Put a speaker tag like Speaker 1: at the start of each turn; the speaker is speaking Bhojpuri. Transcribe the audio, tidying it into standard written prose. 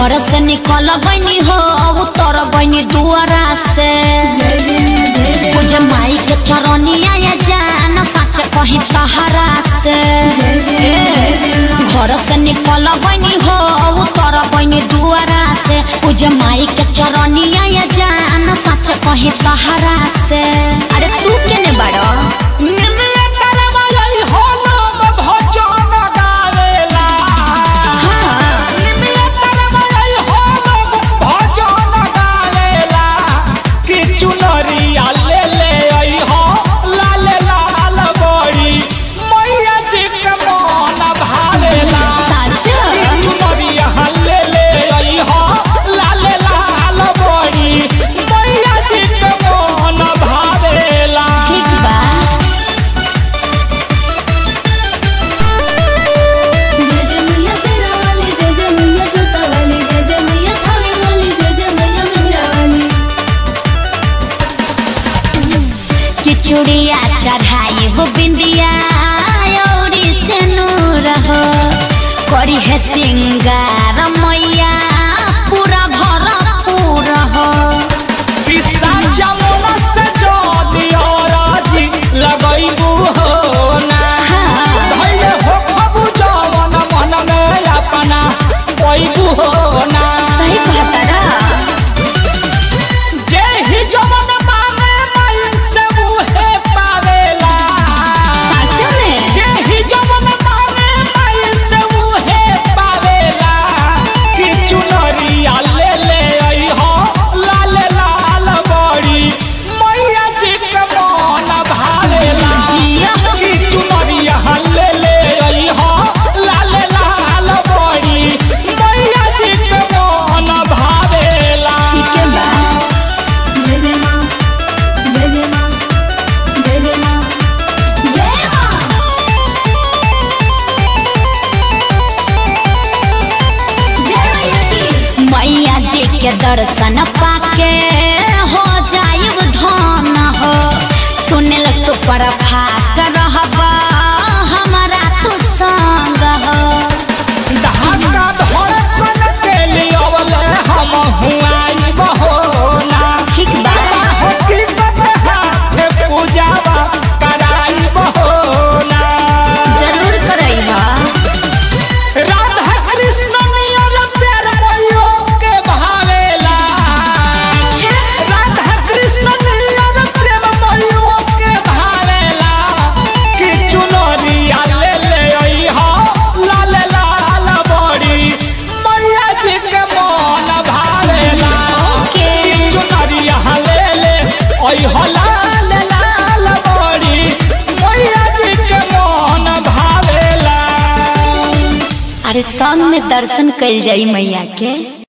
Speaker 1: घर से निकल गईनी हो उतर गईनी दुआरा से पूजे माई के चरनिया ये जान सच कही तहरा से घर से निकल गईनी हो उतर गईनी दुआरा से पूजे माई के चरनिया ये जान सच कही तहरा से। अरे तू केने बड़ो चूड़िया चढ़ाई हो बिंदिया और से नूर हो करी है सिंगार मैया पूरा भरपूर हो
Speaker 2: लगैबू हो ना भैले हो खबू जवन मन में अपना पैबू हो ना।
Speaker 1: सही कहता के दर्शन पाके हो जाइब धन हो सुनिल सुपर फास्ट रहबा हमारा तू संग हो
Speaker 2: धक्का धड़कन के लिए हम हुआइब हो ना।
Speaker 1: ठीक बा
Speaker 2: पूजावा कराइब हो ना।
Speaker 1: जरूर करइबा
Speaker 2: राधा कृष्ण
Speaker 1: अरे संग में दर्शन कइल जाई मैया के।